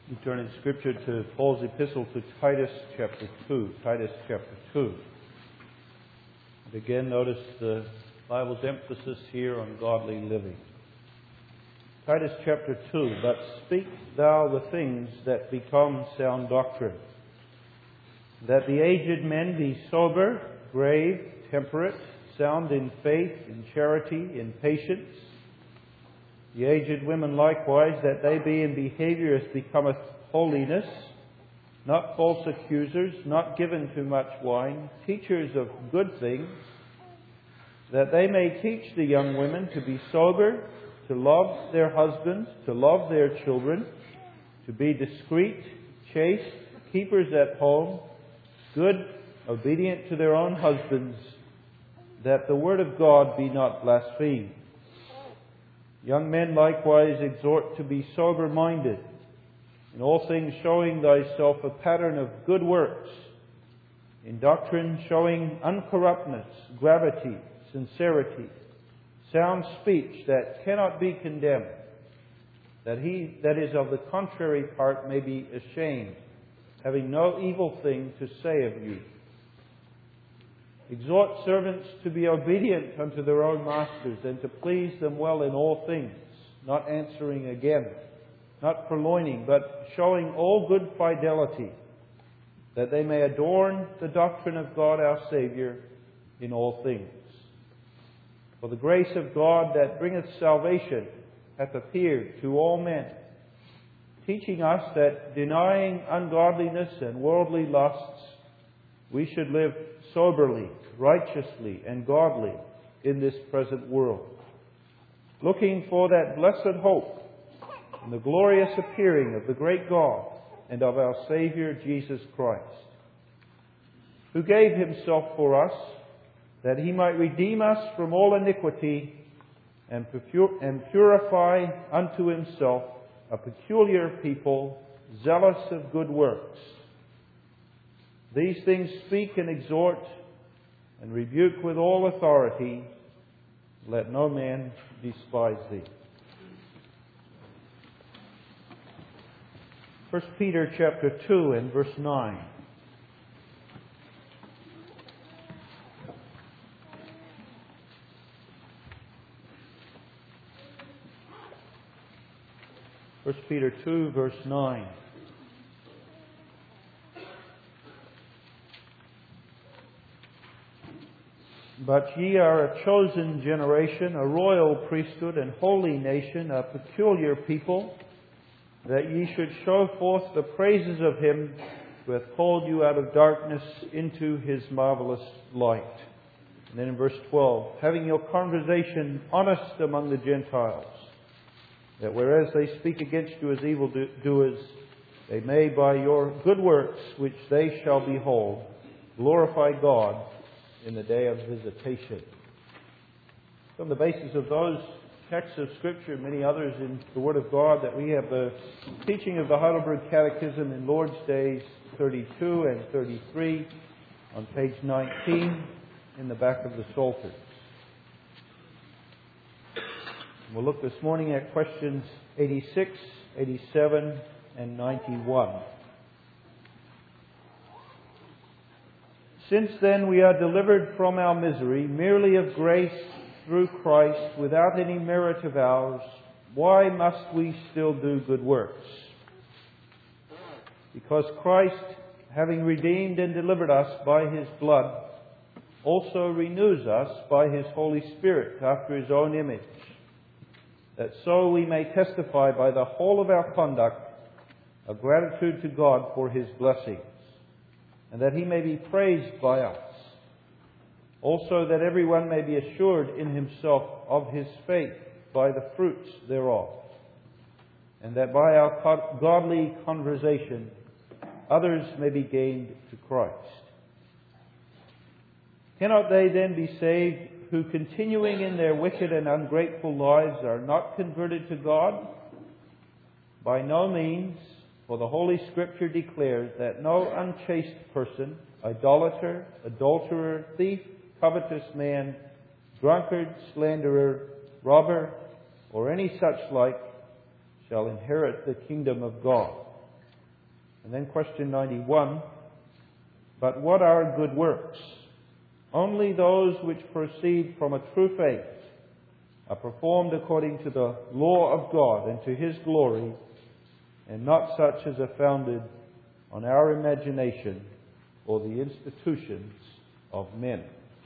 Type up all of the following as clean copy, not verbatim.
We turn in Scripture to Paul's epistle to Titus chapter 2. Titus chapter 2. And again, notice the Bible's emphasis here on godly living. Titus chapter 2. But speak thou the things that become sound doctrine, that the aged men be sober, grave, temperate, sound in faith, in charity, in patience. The aged women likewise, that they be in behavior as becometh holiness, not false accusers, not given to much wine, teachers of good things, that they may teach the young women to be sober, to love their husbands, to love their children, to be discreet, chaste, keepers at home, good, obedient to their own husbands, that the word of God be not blasphemed. Young men likewise exhort to be sober-minded, in all things showing thyself a pattern of good works, in doctrine showing uncorruptness, gravity, sincerity, sound speech that cannot be condemned, that he that is of the contrary part may be ashamed, having no evil thing to say of you. Exhort servants to be obedient unto their own masters, and to please them well in all things, not answering again, not purloining, but showing all good fidelity, that they may adorn the doctrine of God our Saviour in all things. For the grace of God that bringeth salvation hath appeared to all men, teaching us that denying ungodliness and worldly lusts, we should live soberly, righteously, and godly in this present world, looking for that blessed hope and the glorious appearing of the great God and of our Saviour Jesus Christ, who gave Himself for us, that He might redeem us from all iniquity and purify unto Himself a peculiar people, zealous of good works. These things speak and exhort and rebuke with all authority. Let no man despise thee. 1 Peter chapter 2 and verse 9. First Peter 2 verse 9. But ye are a chosen generation, a royal priesthood, and holy nation, a peculiar people, that ye should show forth the praises of Him who hath called you out of darkness into His marvellous light. And then in verse 12, having your conversation honest among the Gentiles, that whereas they speak against you as evildoers, they may by your good works, which they shall behold, glorify God in the day of visitation. On the basis of those texts of Scripture and many others in the Word of God, that we have the teaching of the Heidelberg Catechism in Lord's Days 32 and 33 on page 19 in the back of the Psalters. We'll look this morning at questions 86, 87, and 91. Since then we are delivered from our misery, merely of grace through Christ, without any merit of ours, why must we still do good works? Because Christ, having redeemed and delivered us by His blood, also renews us by His Holy Spirit after His own image, that so we may testify by the whole of our conduct of gratitude to God for His blessings, and that He may be praised by us. Also that everyone may be assured in himself of his faith by the fruits thereof, and that by our godly conversation others may be gained to Christ. Cannot they then be saved who, continuing in their wicked and ungrateful lives, are not converted to God? By no means, for the Holy Scripture declares that no unchaste person, idolater, adulterer, thief, covetous man, drunkard, slanderer, robber, or any such like, shall inherit the kingdom of God. And then question 91, but what are good works? Only those which proceed from a true faith are performed according to the law of God and to His glory, and not such as are founded on our imagination or the institutions of men.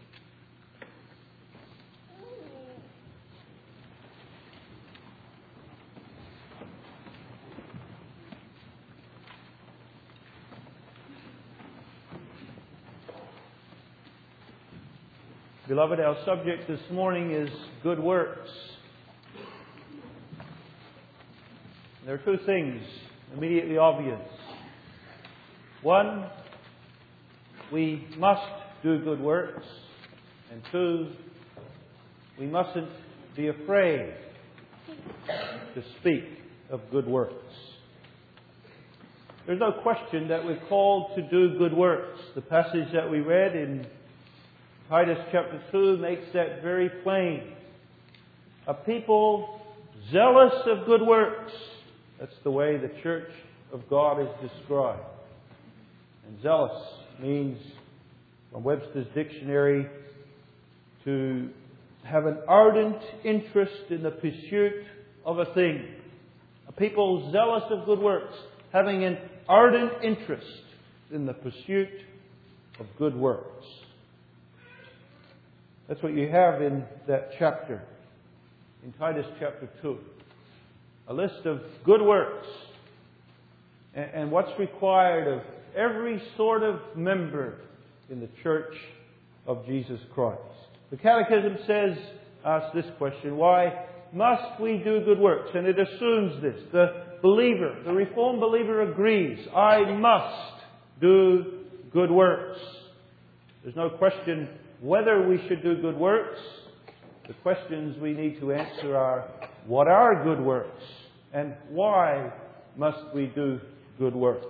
Beloved, our subject this morning is good works. There are two things immediately obvious. One, we must do good works. And two, we mustn't be afraid to speak of good works. There's no question that we're called to do good works. The passage that we read in Titus chapter 2 makes that very plain. A people zealous of good works. That's the way the church of God is described. And zealous means, from Webster's dictionary, to have an ardent interest in the pursuit of a thing. A people zealous of good works, having an ardent interest in the pursuit of good works. That's what you have in that chapter, in Titus chapter 2. A list of good works and what's required of every sort of member in the church of Jesus Christ. The Catechism asks this question: why must we do good works? And it assumes this. The believer, the Reformed believer agrees, I must do good works. There's no question whether we should do good works. The questions we need to answer are, what are good works? And why must we do good works?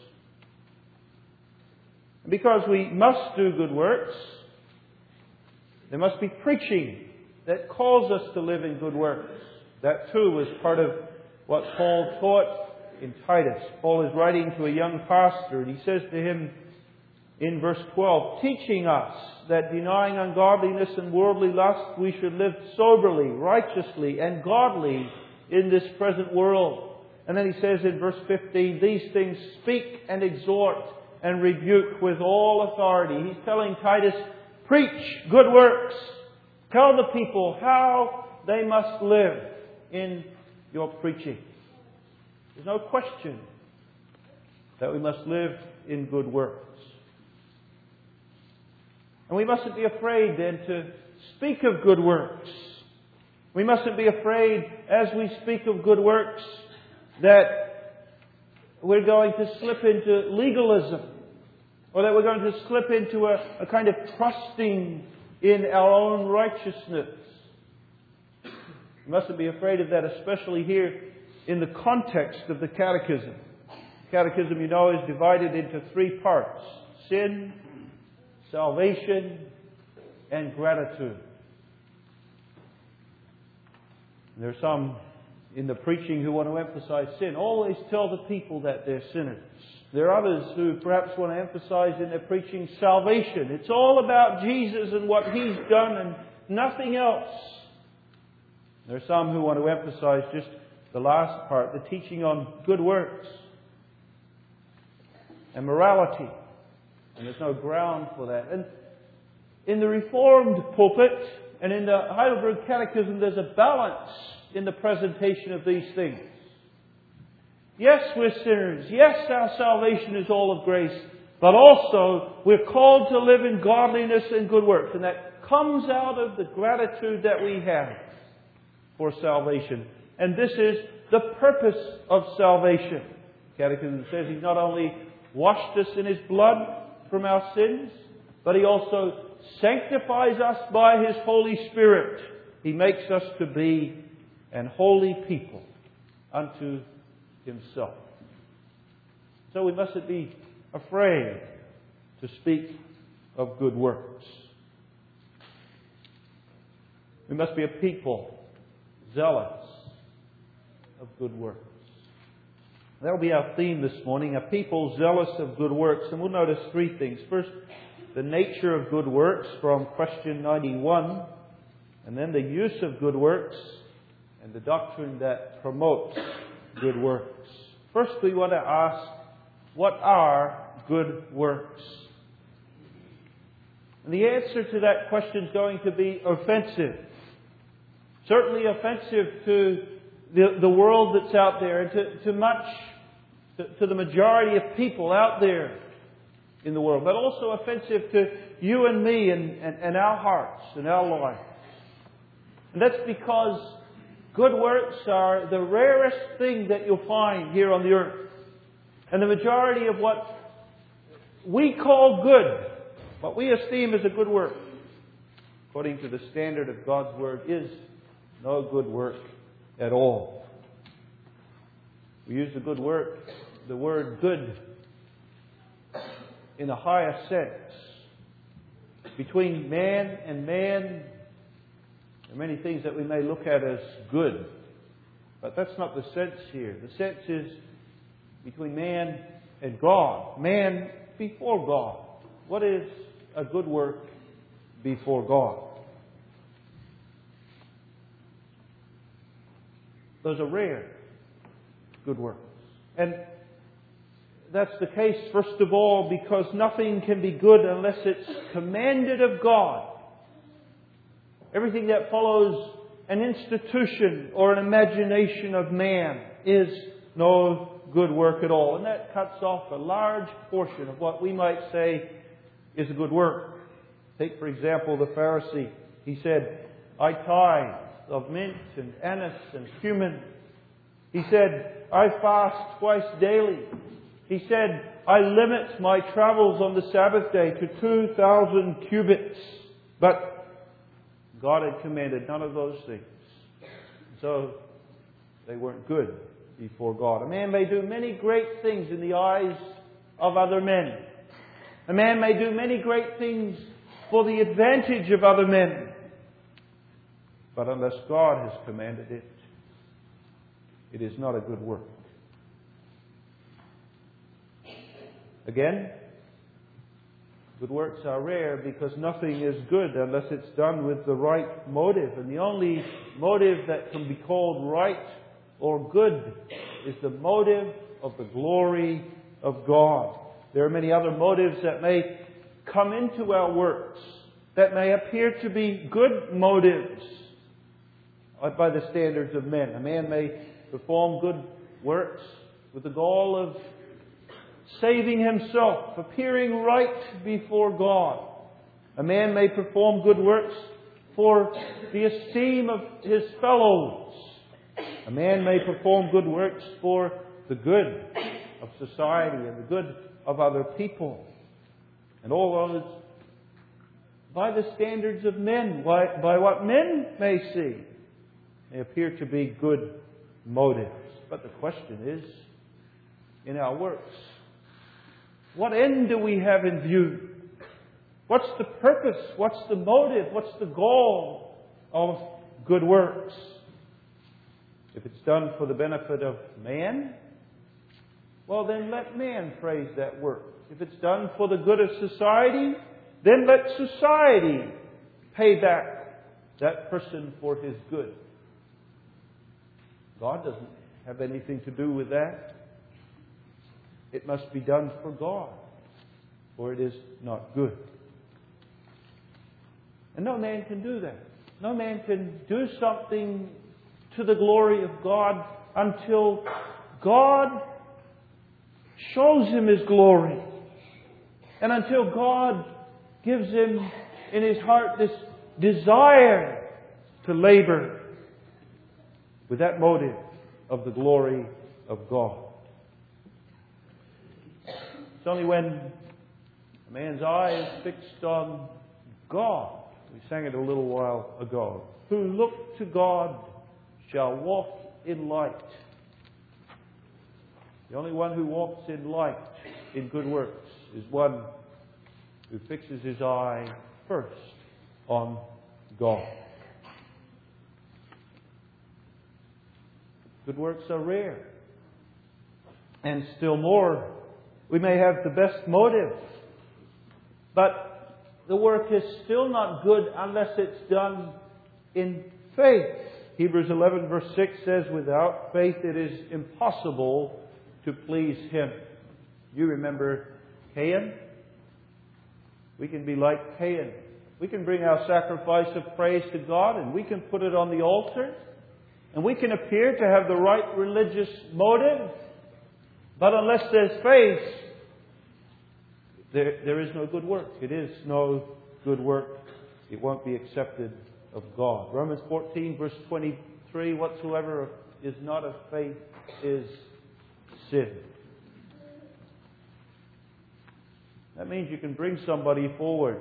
Because we must do good works, there must be preaching that calls us to live in good works. That too was part of what Paul taught in Titus. Paul is writing to a young pastor, and he says to him in verse 12, teaching us that denying ungodliness and worldly lust, we should live soberly, righteously, and godly in this present world. And then he says in verse 15, these things speak and exhort and rebuke with all authority. He's telling Titus, preach good works. Tell the people how they must live in your preaching. There's no question that we must live in good works. And we mustn't be afraid then to speak of good works. We mustn't be afraid as we speak of good works that we're going to slip into legalism, or that we're going to slip into a kind of trusting in our own righteousness. We mustn't be afraid of that, especially here in the context of the Catechism. The Catechism, you know, is divided into three parts: sin, salvation, and gratitude. There are some in the preaching who want to emphasize sin. Always tell the people that they're sinners. There are others who perhaps want to emphasize in their preaching salvation. It's all about Jesus and what He's done and nothing else. There are some who want to emphasize just the last part, the teaching on good works and morality. And there's no ground for that. And in the Reformed pulpit and in the Heidelberg Catechism, there's a balance in the presentation of these things. Yes, we're sinners. Yes, our salvation is all of grace. But also, we're called to live in godliness and good works. And that comes out of the gratitude that we have for salvation. And this is the purpose of salvation. The Catechism says He's not only washed us in His blood from our sins, but He also sanctifies us by His Holy Spirit. He makes us to be an holy people unto Himself. So we mustn't be afraid to speak of good works. We must be a people zealous of good works. That'll be our theme this morning, a people zealous of good works. And we'll notice three things. First, the nature of good works from question 91. And then the use of good works and the doctrine that promotes good works. First, we want to ask, what are good works? And the answer to that question is going to be offensive. Certainly offensive to the world that's out there, and to the majority of people out there in the world, but also offensive to you and me and our hearts and our lives. And that's because good works are the rarest thing that you'll find here on the earth. And the majority of what we call good, what we esteem as a good work, according to the standard of God's Word, is no good work at all. We use the word good, in a higher sense. Between man and man, there are many things that we may look at as good. But that's not the sense here. The sense is between man and God. Man before God. What is a good work before God? Those are rare good works. And that's the case, first of all, because nothing can be good unless it's commanded of God. Everything that follows an institution or an imagination of man is no good work at all. And that cuts off a large portion of what we might say is a good work. Take, for example, the Pharisee. He said, I tithe of mint and anise and cumin. He said, I fast twice daily. He said, I limit my travels on the Sabbath day to 2,000 cubits. But God had commanded none of those things. So they weren't good before God. A man may do many great things in the eyes of other men. A man may do many great things for the advantage of other men. But unless God has commanded it, it is not a good work. Again, good works are rare because nothing is good unless it's done with the right motive. And the only motive that can be called right or good is the motive of the glory of God. There are many other motives that may come into our works that may appear to be good motives by the standards of men. A man may perform good works with the goal of saving himself, appearing right before God. A man may perform good works for the esteem of his fellows. A man may perform good works for the good of society and the good of other people. And all those by the standards of men, by what men may see, they appear to be good motives. But the question is, in our works, what end do we have in view? What's the purpose? What's the motive? What's the goal of good works? If it's done for the benefit of man, well then let man praise that work. If it's done for the good of society, then let society pay back that person for his good. God doesn't have anything to do with that. It must be done for God, or it is not good. And no man can do that. No man can do something to the glory of God until God shows him His glory. And until God gives him in his heart this desire to labor with that motive of the glory of God. It's only when a man's eye is fixed on God. We sang it a little while ago. Who look to God shall walk in light. The only one who walks in light in good works is one who fixes his eye first on God. Good works are rare. And still more, we may have the best motive, but the work is still not good unless it's done in faith. Hebrews 11 verse 6 says, without faith it is impossible to please Him. You remember Cain? We can be like Cain. We can bring our sacrifice of praise to God and we can put it on the altar. And we can appear to have the right religious motive. But unless there's faith, there is no good work. It is no good work. It won't be accepted of God. Romans 14 verse 23, whatsoever is not of faith is sin. That means you can bring somebody forward.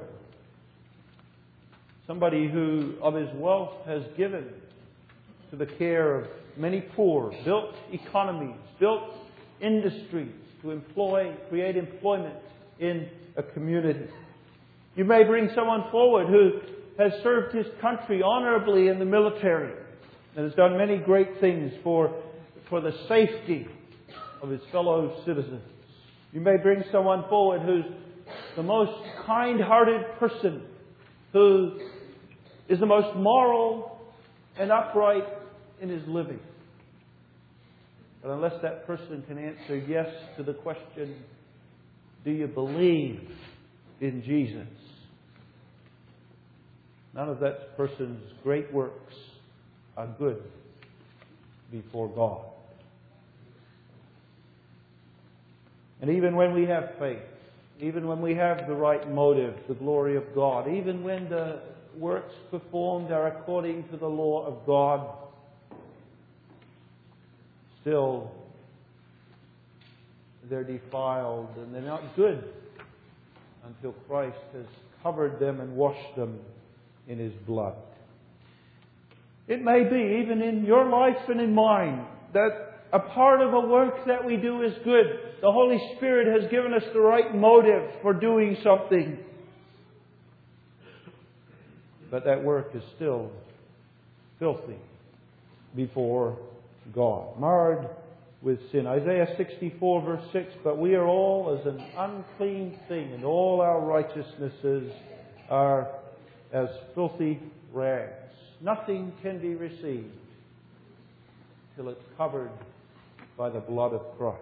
Somebody who of his wealth has given to the care of many poor, built economies, built industries to create employment in a community. You may bring someone forward who has served his country honorably in the military and has done many great things for the safety of his fellow citizens. You may bring someone forward who's the most kind-hearted person, who is the most moral and upright in his living. But unless that person can answer yes to the question, do you believe in Jesus? None of that person's great works are good before God. And even when we have faith, even when we have the right motive, the glory of God, even when the works performed are according to the law of God, still they're defiled and they're not good until Christ has covered them and washed them in His blood. It may be, even in your life and in mine, that a part of a work that we do is good. The Holy Spirit has given us the right motive for doing something. But that work is still filthy before God, marred with sin. Isaiah 64 verse 6, but we are all as an unclean thing, and all our righteousnesses are as filthy rags. Nothing can be received till it's covered by the blood of Christ.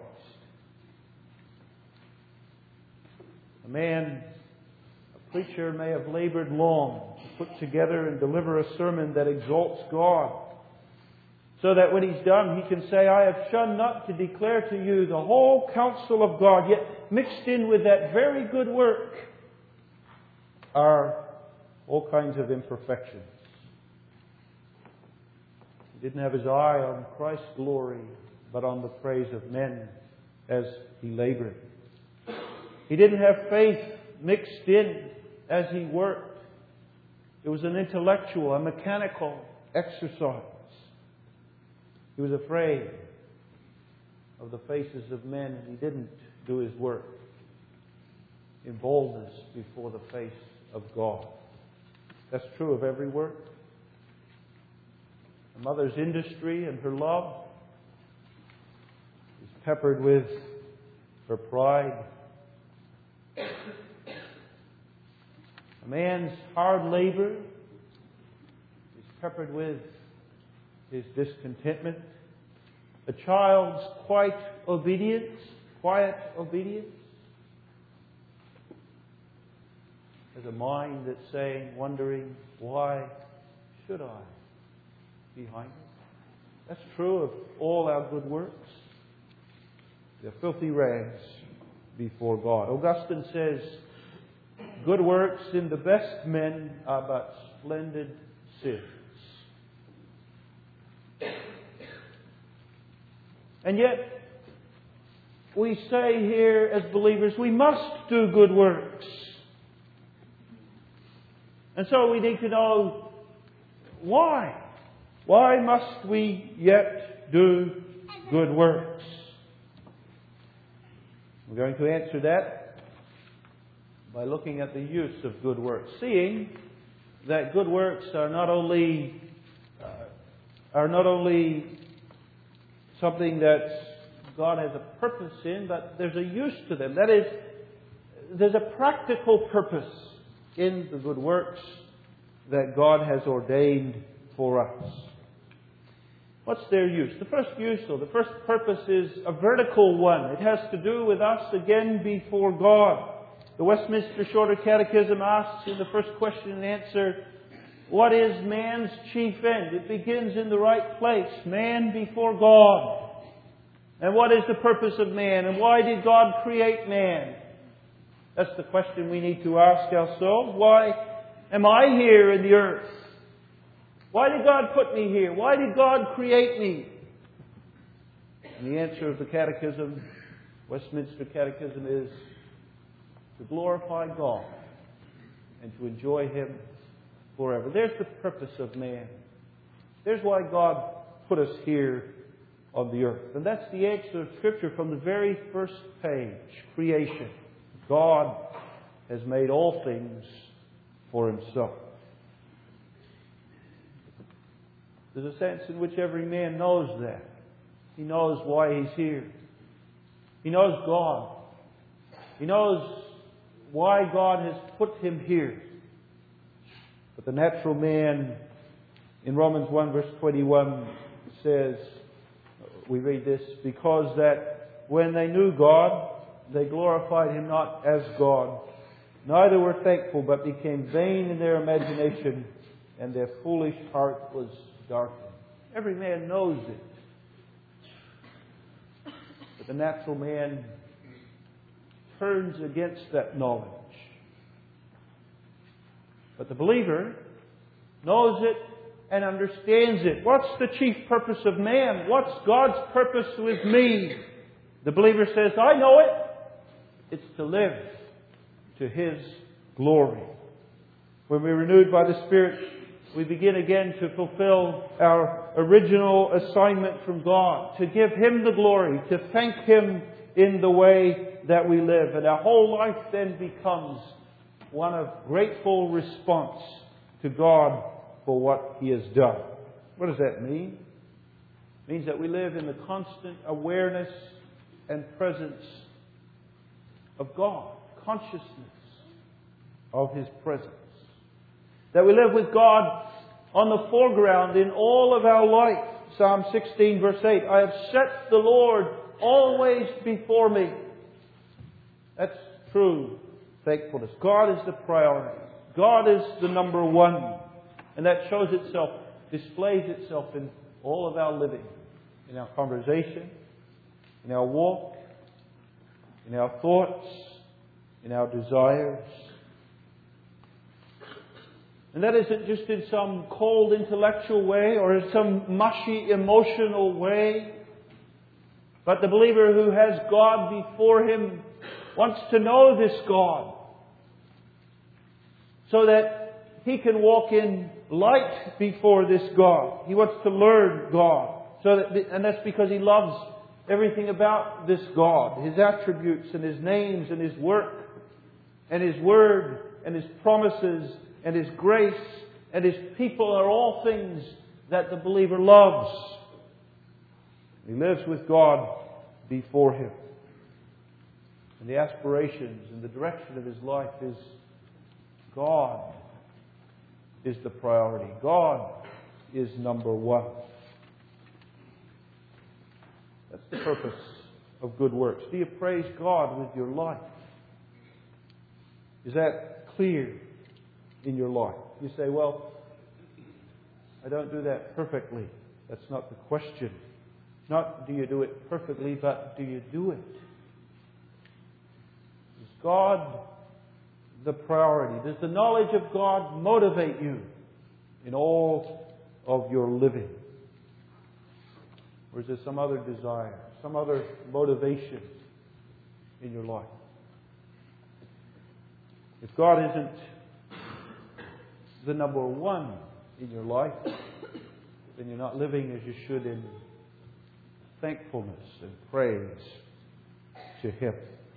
A preacher may have labored long to put together and deliver a sermon that exalts God, so that when he's done, he can say, I have shunned not to declare to you the whole counsel of God. Yet mixed in with that very good work are all kinds of imperfections. He didn't have his eye on Christ's glory, but on the praise of men as he labored. He didn't have faith mixed in as he worked. It was an intellectual, a mechanical exercise. He was afraid of the faces of men, and he didn't do his work in boldness before the face of God. That's true of every work. A mother's industry and her love is peppered with her pride. A man's hard labor is peppered with his discontentment. A child's quiet obedience has a mind that's saying, wondering, why should I be behind it? That's true of all our good works. They're filthy rags before God. Augustine says, good works in the best men are but splendid sins. And yet, we say here as believers, we must do good works. And so we need to know why. Why must we yet do good works? We're going to answer that by looking at the use of good works. Seeing that good works are not only something that God has a purpose in, but there's a use to them. That is, there's a practical purpose in the good works that God has ordained for us. What's their use? The first use, or the first purpose, is a vertical one. It has to do with us again before God. The Westminster Shorter Catechism asks in the first question and answer, what is man's chief end? It begins in the right place, man before God. And what is the purpose of man? And why did God create man? That's the question we need to ask ourselves. Why am I here in the earth? Why did God put me here? Why did God create me? And the answer of the Catechism, Westminster Catechism, is to glorify God and to enjoy Him forever. There's the purpose of man. There's why God put us here on the earth. And that's the answer of Scripture from the very first page. Creation. God has made all things for Himself. There's a sense in which every man knows that. He knows why he's here. He knows God. He knows why God has put him here. But the natural man, in Romans 1 verse 21, says, we read this, because that when they knew God, they glorified Him not as God, neither were thankful, but became vain in their imagination, and their foolish heart was darkened. Every man knows it. But the natural man turns against that knowledge. But the believer knows it and understands it. What's the chief purpose of man? What's God's purpose with me? The believer says, I know it. It's to live to His glory. When we're renewed by the Spirit, we begin again to fulfill our original assignment from God, to give Him the glory, to thank Him in the way that we live. And our whole life then becomes one of grateful response to God for what He has done. What does that mean? It means that we live in the constant awareness and presence of God, consciousness of His presence. That we live with God on the foreground in all of our life. Psalm 16 verse 8, I have set the Lord always before me. That's true thankfulness. God is the priority. God is the number one. And that shows itself, displays itself in all of our living. In our conversation, in our walk, in our thoughts, in our desires. And that isn't just in some cold intellectual way or in some mushy emotional way. But the believer who has God before him wants to know this God, so that he can walk in light before this God. He wants to learn God. And that's because he loves everything about this God. His attributes and His names and His work and His Word and His promises and His grace and His people are all things that the believer loves. He lives with God before him. And the aspirations and the direction of his life is God is the priority. God is number one. That's the purpose of good works. Do you praise God with your life? Is that clear in your life? You say, well, I don't do that perfectly. That's not the question. Not do you do it perfectly, but do you do it? Is God the priority? Does the knowledge of God motivate you in all of your living? Or is there some other desire, some other motivation in your life? If God isn't the number one in your life, then you're not living as you should in thankfulness and praise to Him.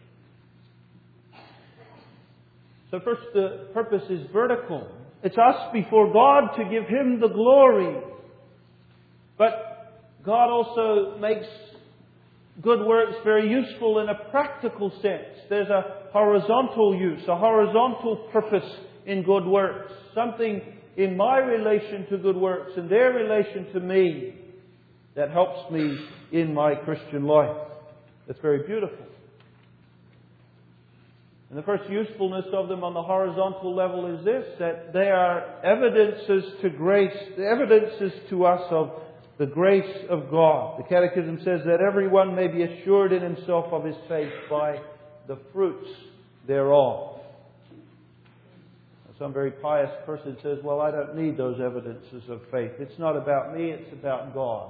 So first, the purpose is vertical. It's us before God to give Him the glory. But God also makes good works very useful in a practical sense. There's a horizontal use, a horizontal purpose in good works. Something in my relation to good works and their relation to me that helps me in my Christian life. That's very beautiful. And the first usefulness of them on the horizontal level is this, that they are evidences to grace, the evidences to us of the grace of God. The Catechism says that everyone may be assured in himself of his faith by the fruits thereof. Some very pious person says, well, I don't need those evidences of faith. It's not about me, it's about God.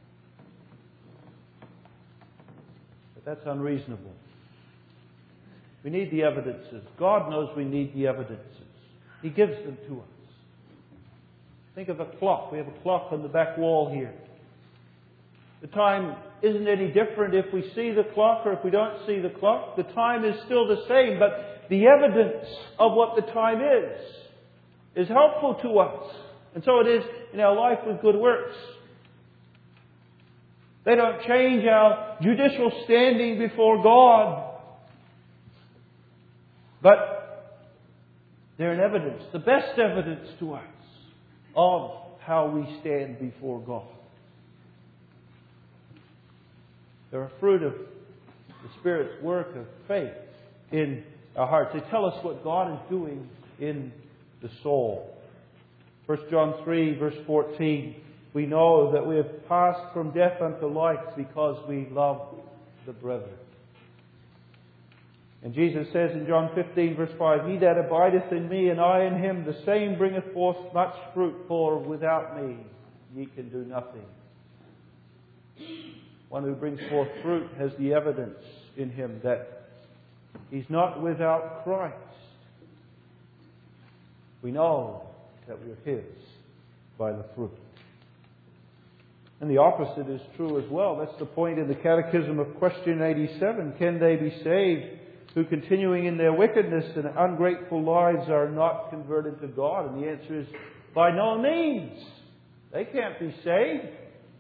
But that's unreasonable. We need the evidences. God knows we need the evidences. He gives them to us. Think of a clock. We have a clock on the back wall here. The time isn't any different if we see the clock or if we don't see the clock. The time is still the same, but the evidence of what the time is helpful to us. And so it is in our life with good works. They don't change our judicial standing before God, but they're an evidence, the best evidence to us of how we stand before God. They're a fruit of the Spirit's work of faith in our hearts. They tell us what God is doing in the soul. 1 John 3, verse 14, we know that we have passed from death unto life because we love the brethren. And Jesus says in John 15, verse 5, He that abideth in me and I in him, the same bringeth forth much fruit, for without me ye can do nothing. One who brings forth fruit has the evidence in him that he's not without Christ. We know that we're His by the fruit. And the opposite is true as well. That's the point in the Catechism of question 87. Can they be saved who, continuing in their wickedness and ungrateful lives, are not converted to God? And the answer is, by no means. They can't be saved.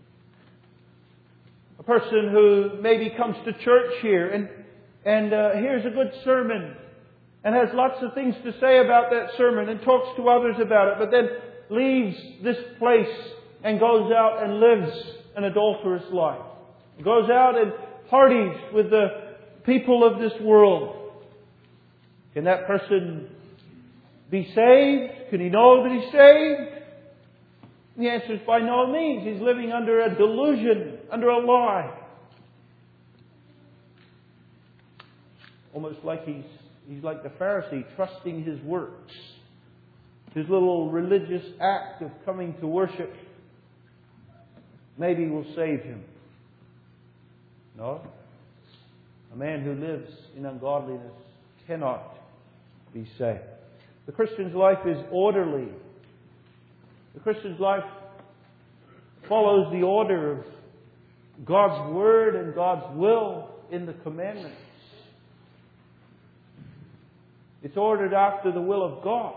A person who maybe comes to church here and hears a good sermon and has lots of things to say about that sermon and talks to others about it, but then leaves this place and goes out and lives an adulterous life. Goes out and parties with the people of this world. Can that person be saved? Can he know that he's saved? And the answer is by no means. He's living under a delusion, under a lie. Almost like he's like the Pharisee, trusting his works. His little religious act of coming to worship maybe will save him. No. A man who lives in ungodliness cannot be saved. The Christian's life is orderly. The Christian's life follows the order of God's Word and God's will in the commandments. It's ordered after the will of God.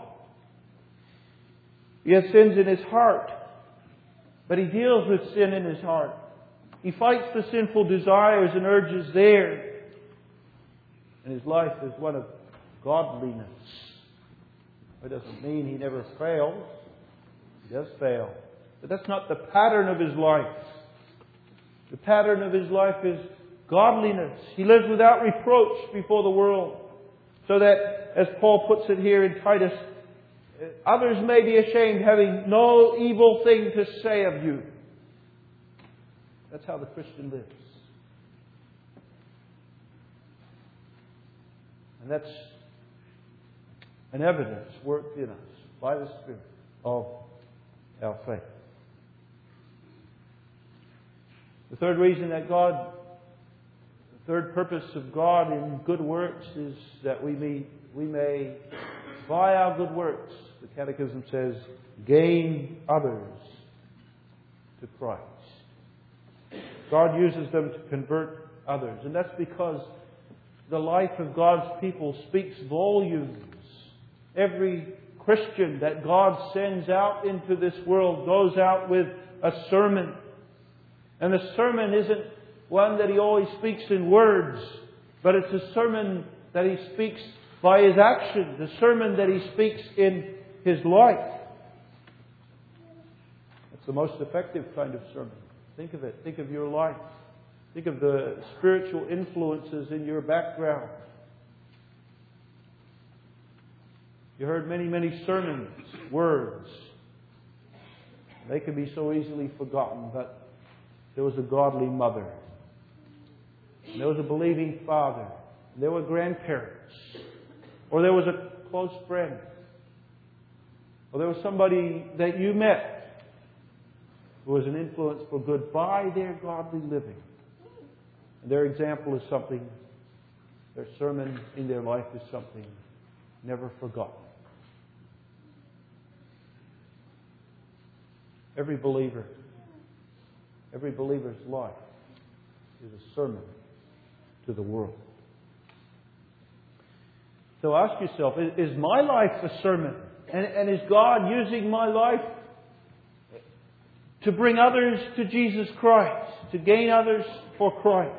He has sins in his heart, but he deals with sin in his heart. He fights the sinful desires and urges there. And his life is one of godliness. It doesn't mean he never fails. He does fail. But that's not the pattern of his life. The pattern of his life is godliness. He lives without reproach before the world. So that, as Paul puts it here in Titus, others may be ashamed, having no evil thing to say of you. That's how the Christian lives. And that's an evidence worked in us by the Spirit of our faith. The third reason that the third purpose of God in good works is that we may, by our good works, the Catechism says, gain others to Christ. God uses them to convert others. And that's because the life of God's people speaks volumes. Every Christian that God sends out into this world goes out with a sermon. And the sermon isn't one that He always speaks in words, but it's a sermon that He speaks by His action, the sermon that He speaks in His life. It's the most effective kind of sermon. Think of it. Think of your life. Think of the spiritual influences in your background. You heard many, many sermons, words. They can be so easily forgotten, but there was a godly mother. And there was a believing father. And there were grandparents. Or there was a close friend. Or there was somebody that you met who was an influence for good by their godly living. And their example is something, their sermon in their life is something never forgotten. Every believer's life is a sermon to the world. So ask yourself, is my life a sermon? And is God using my life to bring others to Jesus Christ, to gain others for Christ?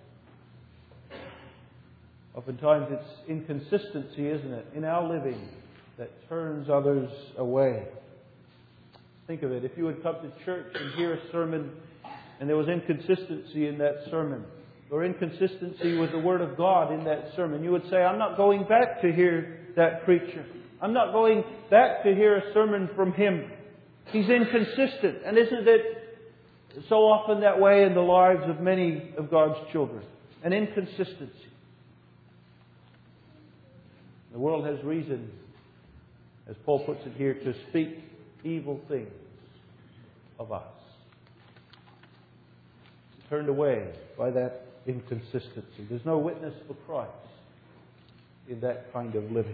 Oftentimes it's inconsistency, isn't it, in our living that turns others away. Think of it. If you would come to church and hear a sermon and there was inconsistency in that sermon, or inconsistency with the Word of God in that sermon, you would say, I'm not going back to hear that preacher. I'm not going back to hear a sermon from him. He's inconsistent. And isn't it so often that way in the lives of many of God's children? An inconsistency. The world has reason, as Paul puts it here, to speak evil things of us. Turned away by that inconsistency. There's no witness for Christ in that kind of living.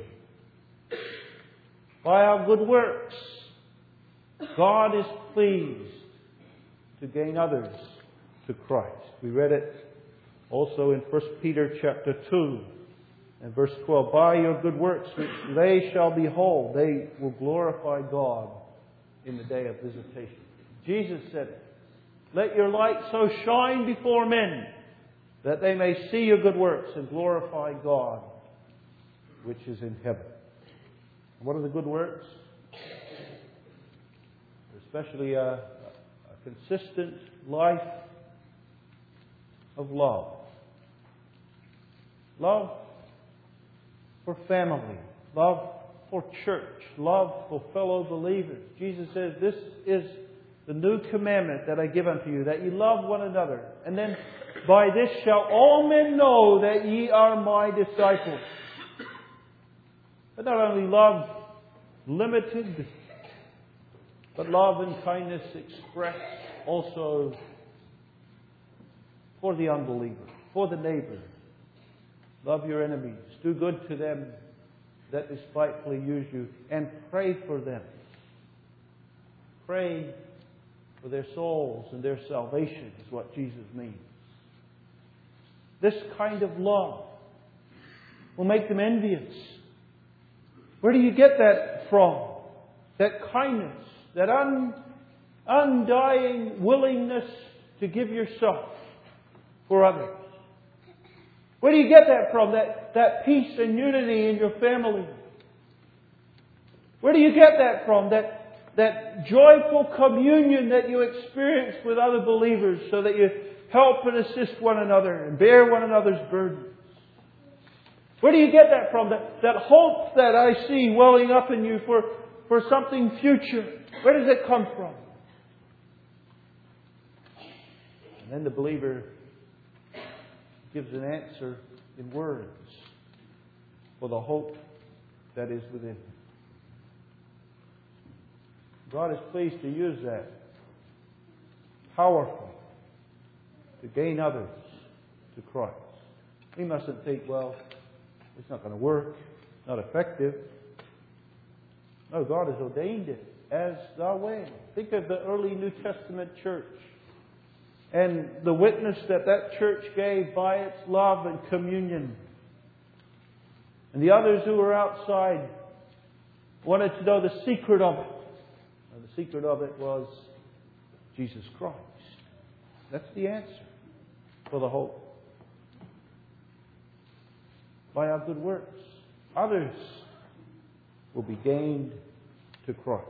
By our good works, God is pleased to gain others to Christ. We read it also in 1 Peter chapter 2 and verse 12. By your good works which they shall behold, they will glorify God in the day of visitation. Jesus said it. Let your light so shine before men that they may see your good works and glorify God which is in heaven. And what are the good works? Especially a consistent life of love. Love for family. Love for church. Love for fellow believers. Jesus says, this is the new commandment that I give unto you, that ye love one another. And then, by this shall all men know that ye are my disciples. But not only love limited, but love and kindness expressed also for the unbeliever, for the neighbor. Love your enemies. Do good to them that despitefully use you. And pray for them. Pray for their souls and their salvation is what Jesus means. This kind of love will make them envious. Where do you get that from? That kindness, that undying willingness to give yourself for others. Where do you get that from? That peace and unity in your family. Where do you get that from? That joyful communion that you experience with other believers so that you help and assist one another and bear one another's burdens. Where do you get that from? That hope that I see welling up in you for something future. Where does it come from? And then the believer gives an answer in words for the hope that is within him. God is pleased to use that powerfully to gain others to Christ. We mustn't think, well, it's not going to work, it's not effective. No, God has ordained it as the way. Think of the early New Testament church and the witness that church gave by its love and communion. And the others who were outside wanted to know the secret of it. And the secret of it was Jesus Christ. That's the answer. for the hope. By our good works, others will be gained to Christ.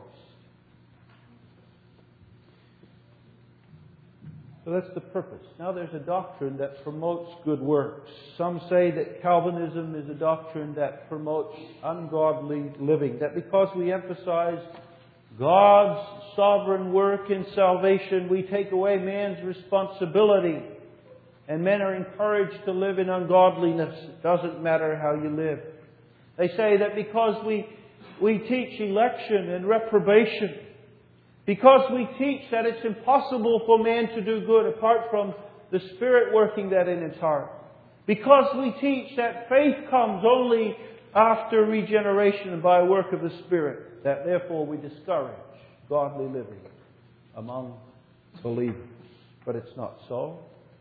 So that's the purpose. Now there's a doctrine that promotes good works. Some say that Calvinism is a doctrine that promotes ungodly living. That because we emphasize God's sovereign work in salvation, we take away man's responsibility. And men are encouraged to live in ungodliness. It doesn't matter how you live. They say that because we teach election and reprobation, because we teach that it's impossible for man to do good apart from the Spirit working that in his heart, because we teach that faith comes only after regeneration and by work of the Spirit, that therefore we discourage godly living among believers. But it's not so.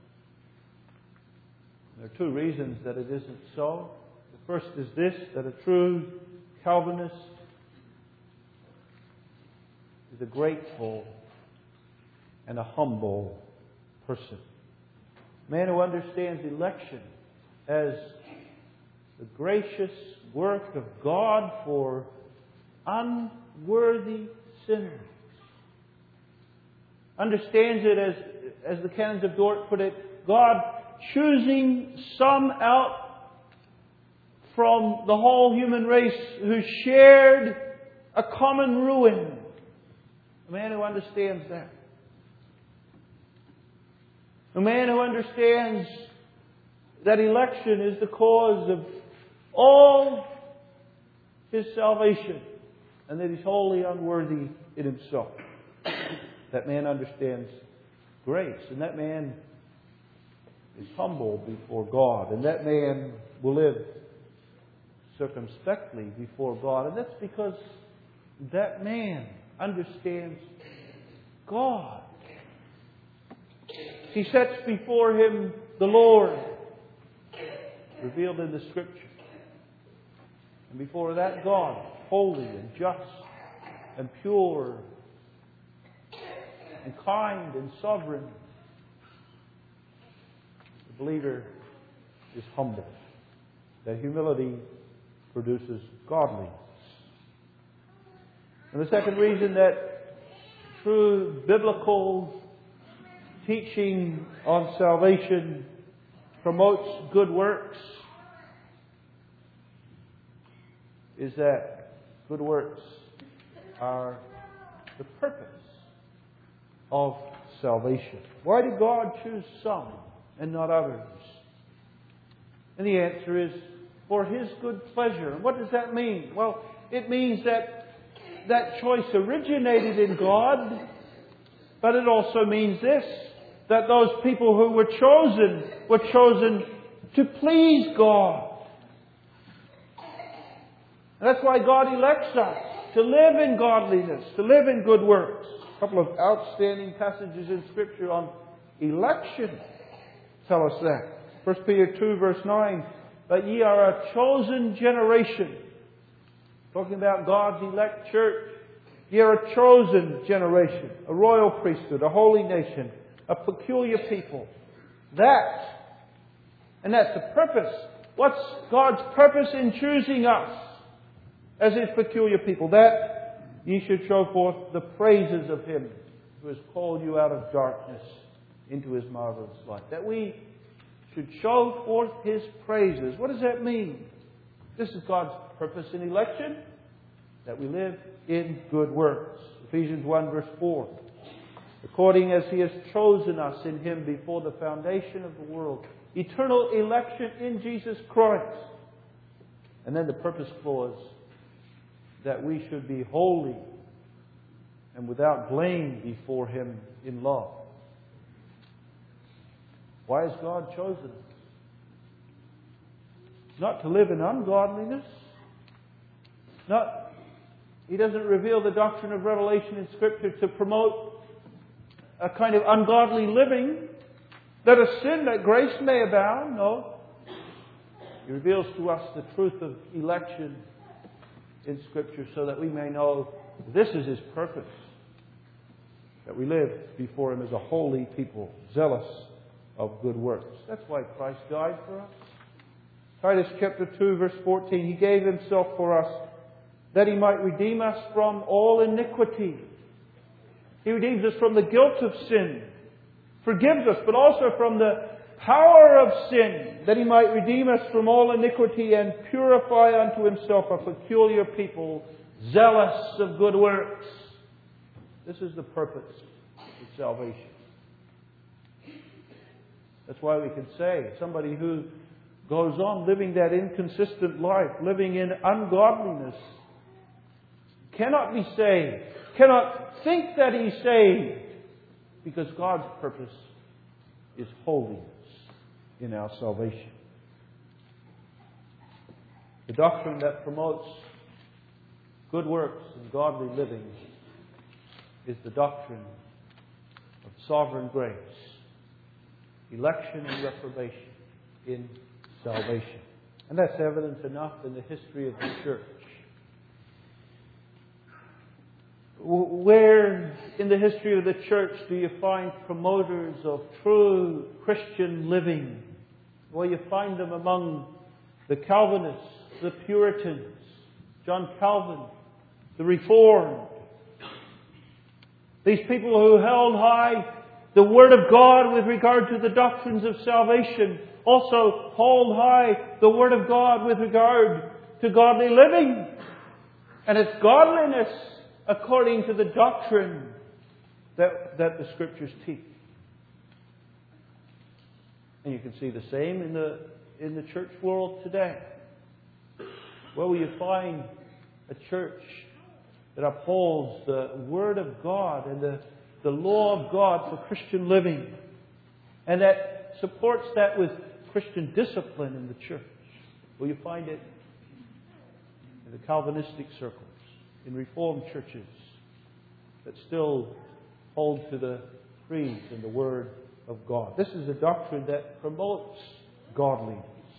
There are two reasons that it isn't so. The first is this, that a true Calvinist is a grateful and a humble person. A man who understands election as the gracious work of God for unworthy sinners. Understands it as the canons of Dort put it, God choosing some out from the whole human race who shared a common ruin. A man who understands that. A man who understands that election is the cause of all his salvation and that he's wholly unworthy in himself. That man understands grace, and that man is humble before God, and that man will live circumspectly before God. And that's because that man understands God. He sets before him the Lord, revealed in the Scripture. And before that God, holy and just and pure and kind and sovereign, the believer is humble. That humility produces godliness. And the second reason that true biblical teaching on salvation promotes good works is that good works are the purpose of salvation. Why did God choose some and not others? And the answer is for His good pleasure. And what does that mean? Well, it means that that choice originated in God, but it also means this, that those people who were chosen to please God. And that's why God elects us to live in godliness, to live in good works. A couple of outstanding passages in Scripture on election tell us that. 1 Peter 2 verse 9, but ye are a chosen generation. Talking about God's elect church. Ye are a chosen generation, a royal priesthood, a holy nation, a peculiar people. That's the purpose. What's God's purpose in choosing us as His peculiar people? That ye should show forth the praises of Him who has called you out of darkness into His marvelous light. That we should show forth His praises. What does that mean? This is God's purpose in election, that we live in good works. Ephesians 1 verse 4. According as He has chosen us in Him before the foundation of the world. Eternal election in Jesus Christ. And then the purpose clause, that we should be holy and without blame before Him in love. Why has God chosen us? Not to live in ungodliness. He doesn't reveal the doctrine of revelation in Scripture to promote a kind of ungodly living, that a sin, that grace may abound. No. He reveals to us the truth of election in Scripture so that we may know this is His purpose. That we live before Him as a holy people, zealous of good works. That's why Christ died for us. Titus chapter 2, verse 14, He gave Himself for us that He might redeem us from all iniquity. He redeems us from the guilt of sin, forgives us, but also from the power of sin, that He might redeem us from all iniquity and purify unto Himself a peculiar people, zealous of good works. This is the purpose of salvation. That's why we can say somebody who goes on living that inconsistent life, living in ungodliness, cannot be saved, cannot think that he's saved, because God's purpose is holiness in our salvation. The doctrine that promotes good works and godly living is the doctrine of sovereign grace, election and reprobation in salvation. And that's evident enough in the history of the church. Where in the history of the church do you find promoters of true Christian living? Well, you find them among the Calvinists, the Puritans, John Calvin, the Reformed. These people who held high the Word of God with regard to the doctrines of salvation also hold high the Word of God with regard to godly living. And it's godliness according to the doctrine that the Scriptures teach. And you can see the same in the church world today. Where will you find a church that upholds the Word of God and the law of God for Christian living, and that supports that with Christian discipline in the church? Will you find it in the Calvinistic circles, in Reformed churches that still hold to the creed and the Word of God? This is a doctrine that promotes godliness.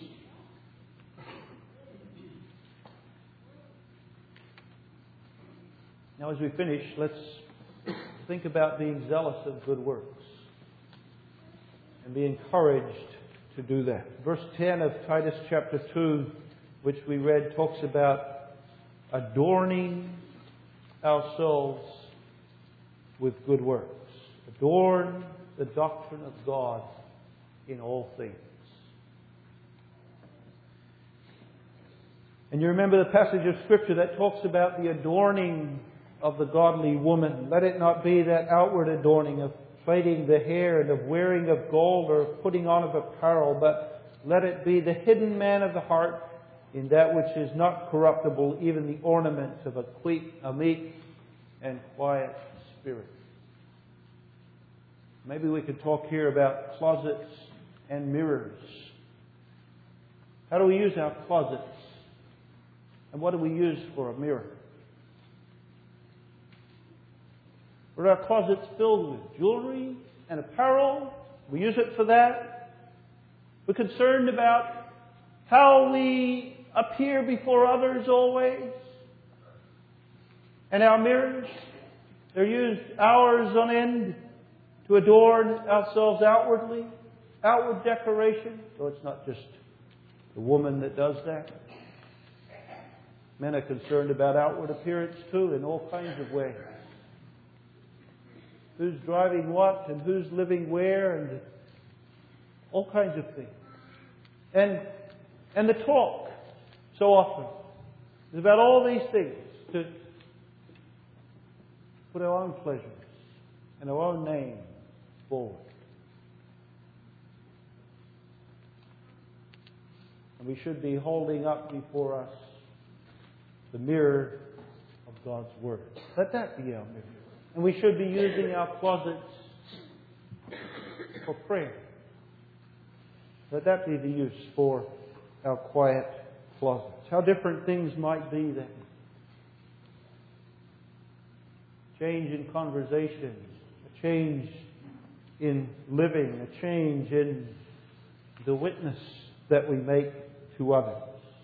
Now, as we finish, let's think about being zealous of good works and be encouraged to do that. Verse 10 of Titus chapter 2, which we read, talks about adorning ourselves with good works. Adorn the doctrine of God in all things. And you remember the passage of Scripture that talks about the adorning of the godly woman. Let it not be that outward adorning of plaiting the hair and of wearing of gold or putting on of apparel, but let it be the hidden man of the heart in that which is not corruptible, even the ornament of a meek and quiet spirit. Maybe we could talk here about closets and mirrors. How do we use our closets? And what do we use for a mirror? Are our closets filled with jewelry and apparel? We use it for that. We're concerned about how we appear before others always. And our mirrors, they're used hours on end to adorn ourselves outwardly, outward decoration. So it's not just the woman that does that. Men are concerned about outward appearance too, in all kinds of ways. Who's driving what and who's living where and all kinds of things. And the talk so often is about all these things to put our own pleasures and our own name forward. And we should be holding up before us the mirror of God's Word. Let that be our mirror. And we should be using our closets for prayer. Let that be the use for our quiet closets. How different things might be then. Change in conversation, a change in living, a change in the witness that we make to others.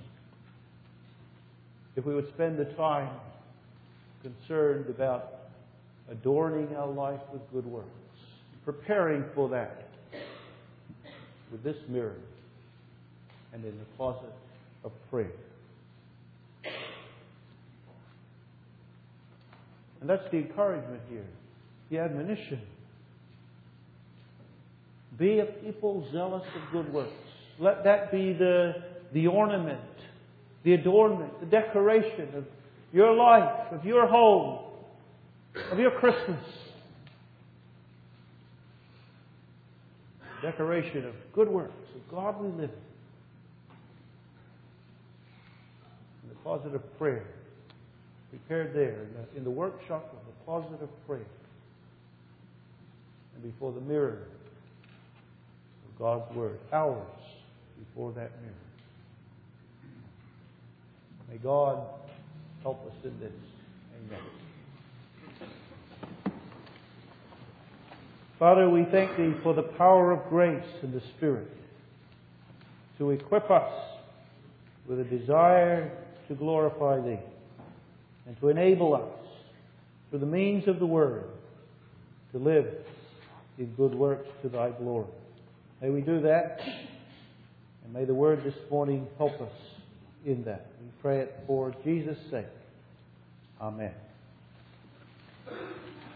If we would spend the time concerned about adorning our life with good works, preparing for that, with this mirror and in the closet of prayer. And that's the encouragement here, the admonition. Be a people zealous of good works. Let that be the ornament, the adornment, the decoration of your life, of your home, of your Christmas. Decoration of good works, of godly living. In the closet of prayer, prepared there, in the workshop of the closet of prayer, and before the mirror of God's Word, hours before that mirror. May God help us in this. Amen. Father, we thank Thee for the power of grace and the Spirit to equip us with a desire to glorify Thee and to enable us, through the means of the Word, to live in good works to Thy glory. May we do that, and may the Word this morning help us in that. We pray it for Jesus' sake. Amen.